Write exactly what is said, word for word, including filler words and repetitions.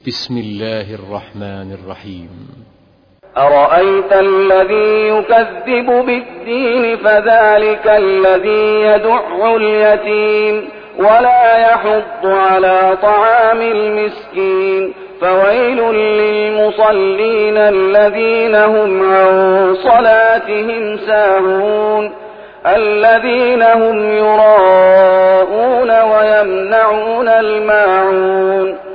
بسم الله الرحمن الرحيم. أرأيت الذي يكذب بالدين فذلك الذي يدع اليتيم ولا يحض على طعام المسكين فويل للمصلين الذين هم عن صلاتهم ساهون الذين هم يراءون ويمنعون الماعون